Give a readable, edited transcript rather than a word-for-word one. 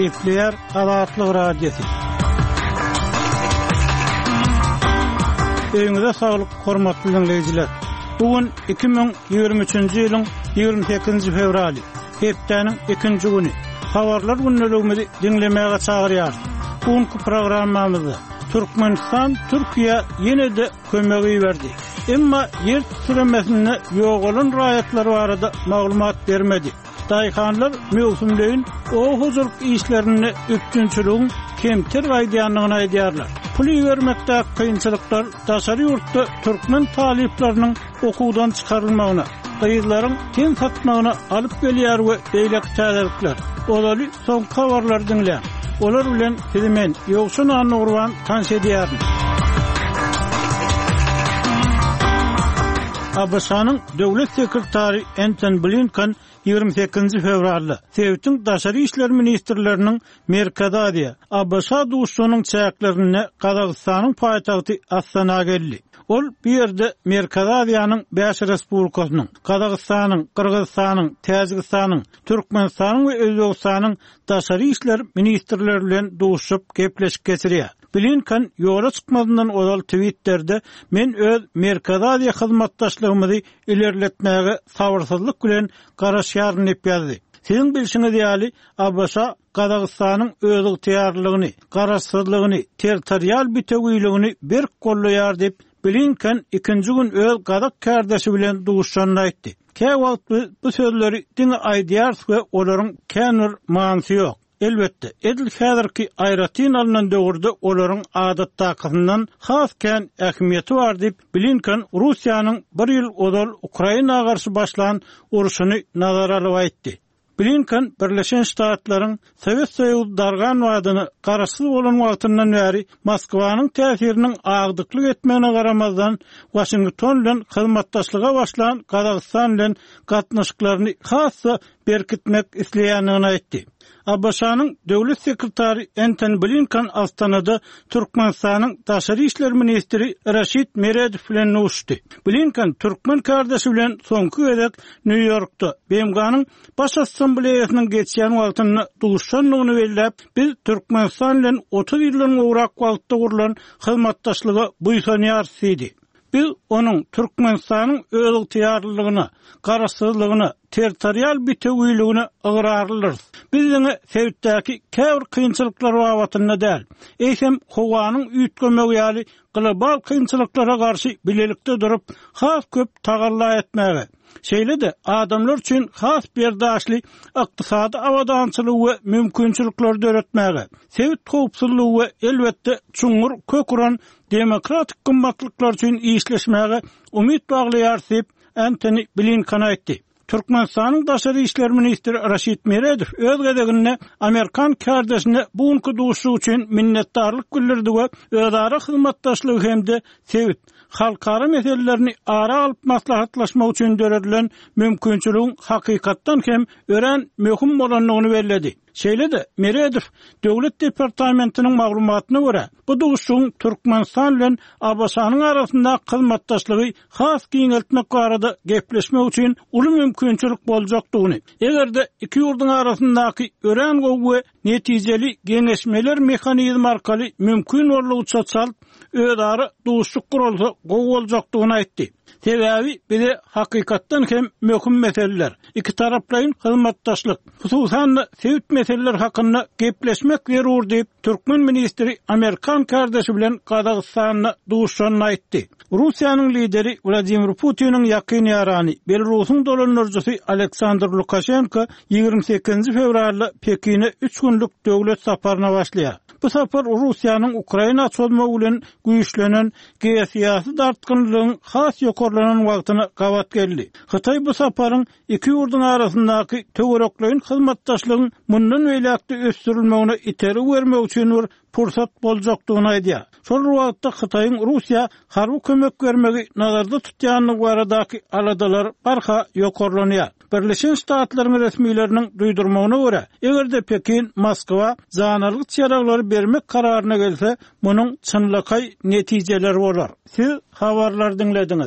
Keyifliyer Azatlyk Radiosu. Öňüňizde saglyk, hormatly dinleýijiler. Bugün 2023-nji ýylyň 28-nji fevraly, hepdeniň 2-nji güni. Habarlar günneligimizi dinlemäge çagyrýar. Bugünkü programmamyzda Türkmenistan, Türkiýe ýene de kömegi berdi. Emma yer süremesine ýok bolan raýatlary barada maglumat bermedi. Daýhanlar mewsumlaryň o huzurluk işlerini üptünçülüğün kemtir gaýdýanlygyny aýdýarlar. Pul vermekde kynçylyklar daşary ýurtda türkmen talipleriniň okuwdan çykarylmagyna, gyýyzlaryň ten satmagyna alyp gelýär we beýlek täzelikler. Olary soňky habarlar dinleýän. Olar bilen Filmen Ýogşun Anurwan tanış edýär. Abasanyň döwlet sekretary Antony Blinken 28 fevralda Sowetiň daşary işler ministrleriniň Merkezi Aziýa, Abasa duşunyň çäklerini Kazakstanyň paýtagty Astana geldi. Ol bir ýerde Merkezi Aziýanyň 5 respublikasynyň, Kazakstanyň, Kyrgyzstanyň, Täjikistanyň, Türkmenistanyň we Özbegistanyň daşary işler ministrleri bilen duşup gepleşip geçirýär. Blinken ýola çykmazyndan ozal tweetlerde men öz Merkezi Aziýa hyzmatdaşlygymyzy ilerletmäge sabyrsyzlyk bilen garaşýaryn diýip ýazdy. Siziň bilşiňiz ýaly Abasa Kazakstanyň özüň täýärligini, garaşsyzlygyny, territorial bitegüýligini bir gollaýar diýip Blinken 2-nji gün öz Kazak kardeşi bilen duşanyny aýtdy. Käwagt bu sözleri diňe aýdýar we olaryň känir manysy ýok. Elbette, edil häzirki aýratyn alynan döwürde olaryň adatdakyndan hasken ähmiýeti bar diýip Blinken Russiýanyň bir ýyl ozal Ukrainaga garşy başlanan uruşuny nazara alyp aýtdy. Blinken Birleşen Ştatlaryň Sowet Soýuzy dargan wadyny garaşsyz bolan wagtyndan bäri Moskwanyň täsiriniň agdyklyk etmegine garamazdan Washington bilen hyzmatdaşlyga başlanan Kazakstan bilen gatnaşyklaryny hassa berkitmek isleýändigini aýtdy. Abasanyň döwlet sekretary Antony Blinken Astanada Türkmenistanyň daşary işler ministri Raşid Meredow bilen nuşdy. Blinken Türkmen kardeşi bilen soňky gezek New Yorkda BMG'nyň baş assambleýasynyň geçýän wagtyny duşanlygyny belläp, biz Türkmenistan bilen 30 ýyldan gowrak wagtda gurulan hyzmatdaşlyga buýsanýar diýdi. Biz onun Türkmenistanyň özüň täýärligini, garaşsyzlygyny, territorial bitegüýligini ıgrarlyrys. Bizdiňe Sowetdäki käbir kynçylyklar watyna däl, eýsem howanyň üýtgemegi ýaly global kynçylyklara garşy bilelikde durup, has köp tagalla etmäge. Şeýle de adamlar üçin has berdaşly ykdysady awadançylygy we mümkinçilikler döretmäge. Sowet howpsuzlygy we elbetde çuňur köküren demokratik gymmatlyklar üçin işleşmäge umyt baglaýar diýip Antony Blinken aýtdy. Türkmenistanyň daşary işler ministri Raşid Meredow öz gezeginde Amerikan kardeşine bugünkü duşu üçin minnetdarlyk bildirdi we özara hyzmatdaşlygy hemde Sowet halkara meselelerini ara alıp maslahatlaşmak üçin döredilen mümkinçiligiň hakykatdan hem ören möhüm bolanlygyny bellädi. Şeýle de Meredow döwlet departamentiniň maglumatyna görä, bu duşuň Türkmenistan bilen Abasanyň arasynda hyzmatdaşlygy has giňeltmek barada gepleşmek üçin uly mümkinçilik boljakdygyny, egerde iki ýurduň arasyndaky ören gowy netijeli geňeşmeler mehanizmi arkaly mümkin bolýan çaçal özara duşuk gurulsa gowy boljakdygyny aýtdy. Sebäbi bize hakykatdan hem möhüm meseleler, iki taraplaryň hyzmatdaşlyk, hususan Sowet meseleler hakynda gepleşmek zerur diýip Türkmen ministri Amerikan kardeşi bilen Kazakstanyň duşanyny aýtdy. Russiýanyň lideri Vladimir Putiniň ýakyn ýarany Belarusyň dolanjysy Aleksandr Lukashenko 28 fevralda Pekine 3 günlük döwlet saparyna başlaýar. Bu sapar Russiýanyň Ukraina çözmegi bilen güýçlenen geosiýasy dartgynlygyň has ýokarlanan wagtyna gawat geldi. Hytaý bu saparyň iki ýurduň arasyndaky töwerekliň hyzmatdaşlygyň mundan beýlekde ösdürilmegine iteri bermek üçin bir pursat boljakdygyny aýdýar. Şol wagtda Hytaýyň Russiýa harby kömek bermegi nazarda tutýanlygy baradaky aladalar barha ýokarlanýar. Birleşen Ştatlaryň resmiýetleriniň duýdurmagyna görä, egerde Pekin, Moskwa zanalyk çyraglary bermek kararyna gelse, munyň çynlykay netijeleri bolar. Siz habarlar dinlediňiz.